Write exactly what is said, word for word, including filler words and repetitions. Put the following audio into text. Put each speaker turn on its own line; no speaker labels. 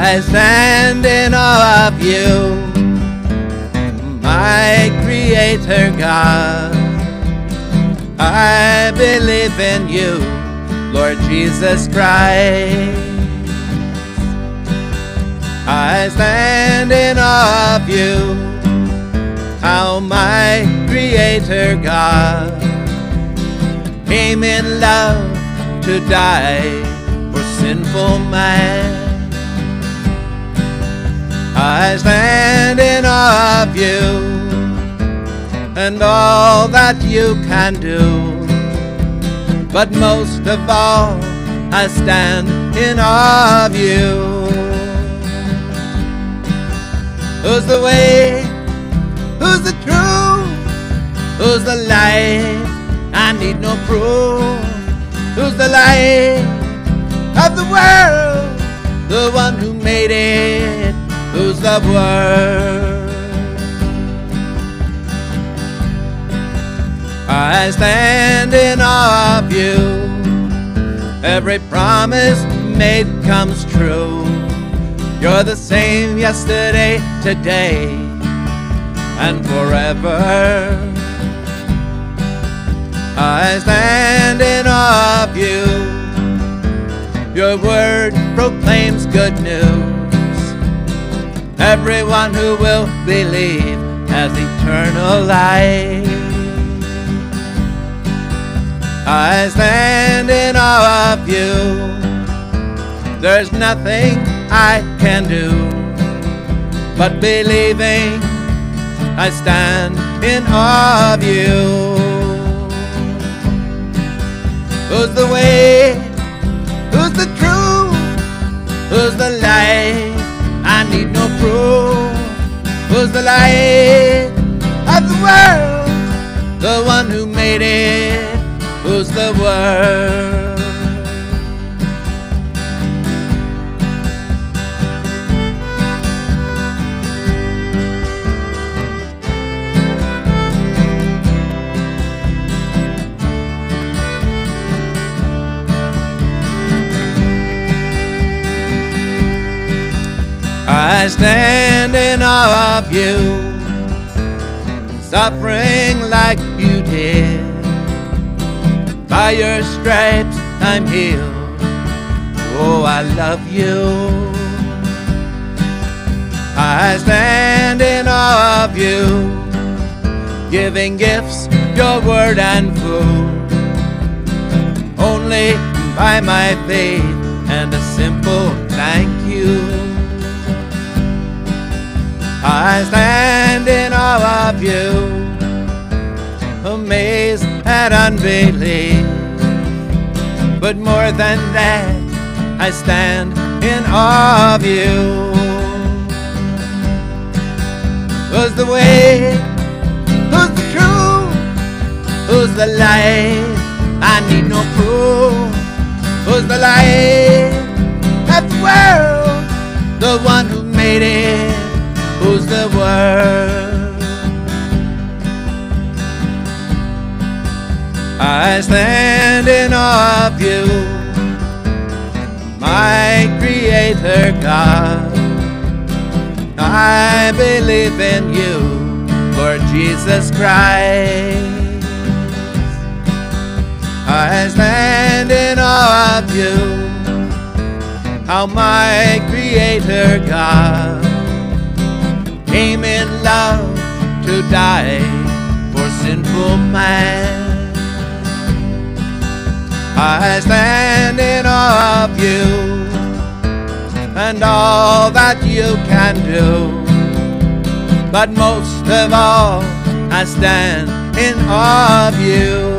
I stand in awe of you, my Creator God. I believe in you, Lord Jesus Christ. I stand in awe of you, how my Creator God came in love to die for sinful man. I stand in awe of you and all that you can do, but most of all I stand in awe of you. Who's the way? Who's the truth? Who's the light? I need no proof. Who's the light of the world? The one who made it. Who's the Word? I stand in awe of you. Every promise made comes true. You're the same yesterday, today, and forever. I stand in awe of you. Your word proclaims good news. Everyone who will believe has eternal life. I stand in awe of you. There's nothing I can do but believing. I stand in awe of you. Who's the way? Who's the truth? Who's the light? I need no proof. Who's the light of the world? The one who made it. Who's the Word? I stand in awe of you, suffering like you did. By your stripes I'm healed. Oh, I love you. I stand in awe of you, giving gifts, your word and food, only by my faith and a simple thank you. I stand in awe of you, amazed at unbelief, but more than that, I stand in awe of you. Who's the way? Who's the truth? Who's the light? I need no proof. Who's the light of the world? The one who made it. Who's the Word? I stand in awe of you, my Creator God. I believe in you, Lord Jesus Christ. I stand in awe of you, how my Creator God came in love to die for sinful man. I stand in awe of you and all that you can do, but most of all I stand in awe of you.